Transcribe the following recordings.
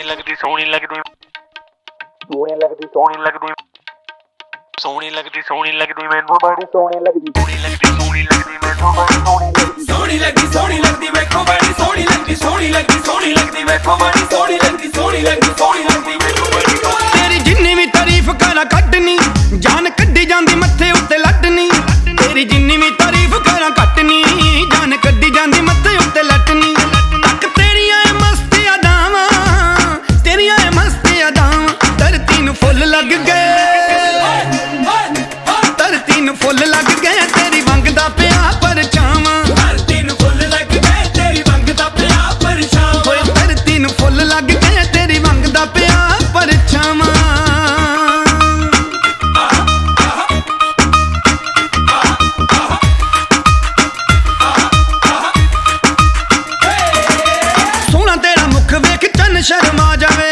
लगदी सोहनी लगदी सोहनी लगदी सोहनी लगदी सोहनी लगदी सोहनी लगदी मैनू बड़ी सोहनी लगदी सोहनी लगदी सोहनी लगदी मैनू बड़ी सोहनी लगदी सोहनी लगदी मैनू बड़ी सोहनी लगदी सोहनी लगदी सोहनी लगदी मैनू बड़ी सोहनी लगदी सोहनी लगदी सोहनी लगदी मैनू बड़ी तेरी जिन्नी भी तारीफ करा कड्डनी जान कड्डी जांदी मत्थे उत्ते लड्डनी तेरी जिन्नी भी तारीफ करा कट्टनी जान कड्डी जांदी मत्थे उत्ते लट्टनी तक तेरियां मस्त अदावां तेरियां मस्त अदावां धरती नूं फुੱਲ लग गए धरती नूं फुੱਲ लग गए तेरी वंग दा पिया परछावां धरती नूं फुੱਲ लग गए तेरी वंग दा पिया परछावां धरती नूं फुੱਲ लग गए तेरी वंग दा पिया परछावां शर्मा जावे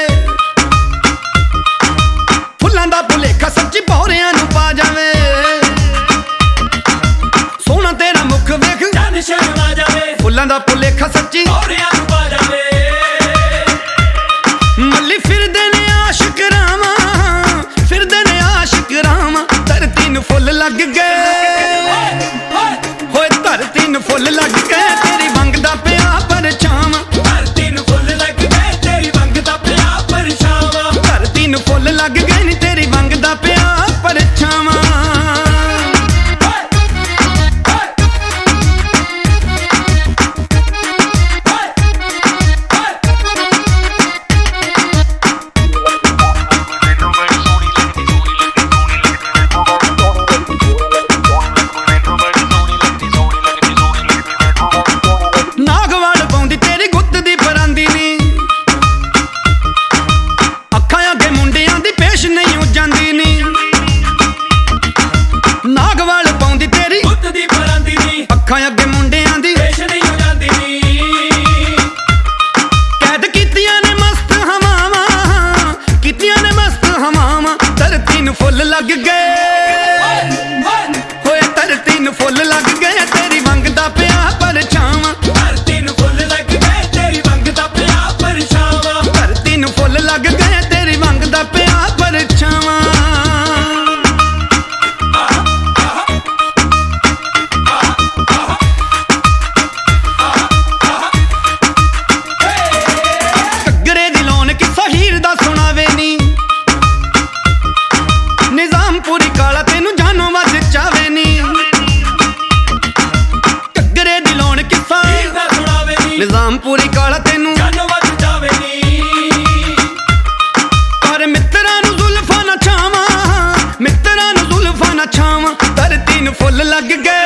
फुल्लां दा भुलेखा सच्ची भौरियां नूं पा जावे सोहना तेरा मुख वेख चन शर्मा जावे फुल्लां दा भुलेखा सच्ची भौरियां नूं पा जावे मल्ली फिरदे ने आशिक रावां फिरदे ने आशिक रावां धरती नूं फुੱਲ लग गए होए धरती नूं फुੱਲ लग गए तेरी वंग दा पिया परछावां धरती नूं फुੱਲ लग गए धरती नूं फुੱਲ लग गए नी तेरी वंग दा पिया परछावां नागवाल पाउंदी तेरी गुत्त दी परांदी नी नहीं हो जांदी नी नागवाल पाउंदी तेरी गुत्त दी परांदी नी अखां अगे मुंडियां दी पेश नहीं हो जांदी नी कैद कीतियां ने मस्त हवावां कीतियां ने मस्त हवावां धरती नूं फुੱਲ लग गए होए धरती नूं फुੱਲ लग गए तेरी वंग दा पिया परछावां धरती नूं फुੱਲ लग गए तेरी वंग दा पिया परछावां धरती नूं फुੱਲ लग गए तेरी वंग दा पिया परछावां घग्गरे दी लौन किस्सा हीर दा सुणावे नी निजामपुरी काला तेनू जानो वज चावे नी घग्गरे दी लौन किस्सा हीर दा सुणावे नी निजामपुरी काला तेनू जानो वज चावे नी पर मित्तरां नूं जुल्फां ना छावां मित्तरां नूं जुल्फां ना छावां धरती नूं फुੱਲ लग गए